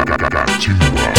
Chimba.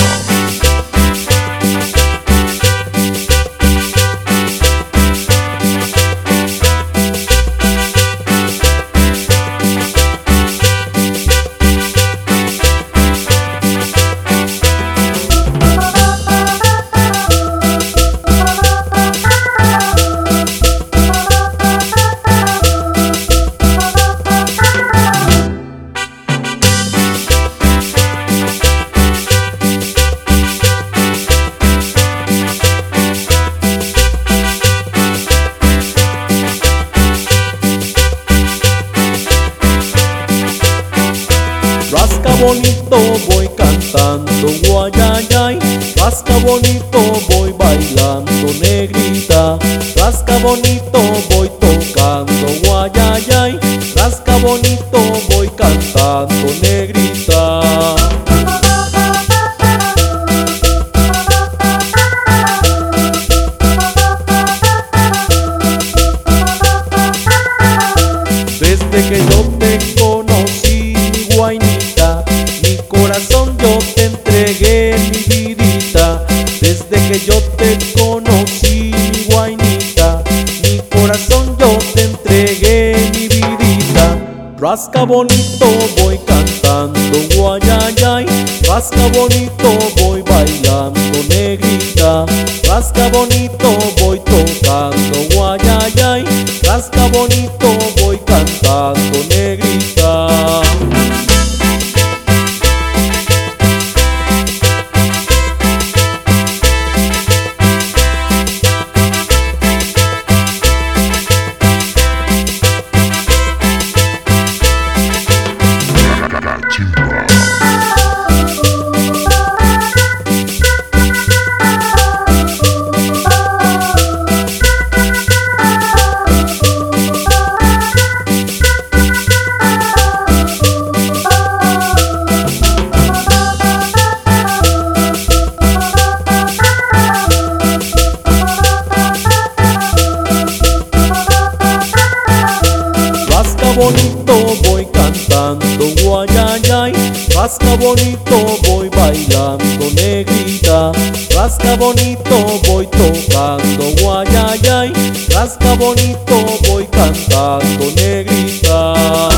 Rasca bonito voy cantando guayayay, rasca bonito voy bailando negrita, rasca bonito voy tocando guayayay, rasca bonito voy cantando negrita. Desde que yo te conocí, mi guainita, mi corazón yo te entregué, mi vidita. Desde que yo te conocí, mi guainita, mi corazón yo te entregué, mi vidita. Rasca bonito voy cantando guayayay, rasca bonito voy bailando negrita, rasca bonito voy tocando guayayay, rasca bonito voy cantando negrita. Chimba. Rasca bonito voy cantando guayayay, rasca bonito voy bailando negrita, rasca bonito voy tocando guayayay, rasca bonito voy cantando negrita.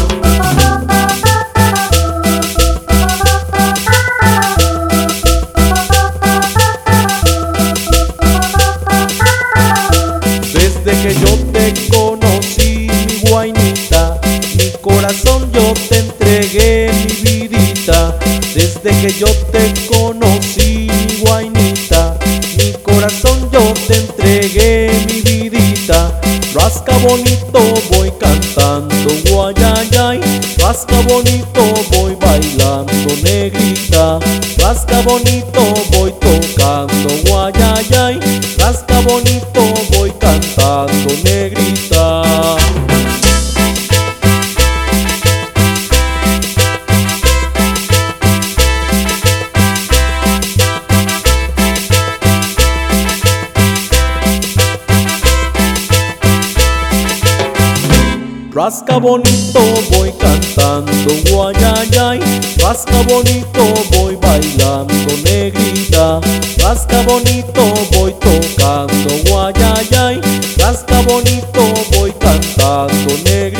Desde que yo te conocí, mi guainita, mi corazón yo te entregué, mi vidita. Desde que yo te conocí, mi guainita, mi corazón yo te entregué, mi vidita. Rasca bonito voy cantando guayayay, rasca bonito voy bailando negrita, rasca bonito voy tocando guayayay, rasca bonito voy cantando negrita. Rasca bonito voy cantando guayayay, rasca bonito voy bailando negrita, rasca bonito voy tocando guayayay, rasca bonito voy cantando negrita.